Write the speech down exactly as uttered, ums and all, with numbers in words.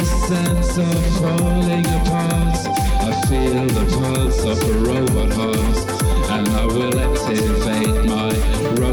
sense of falling apart. I feel the pulse of a robot heart, and I will activate my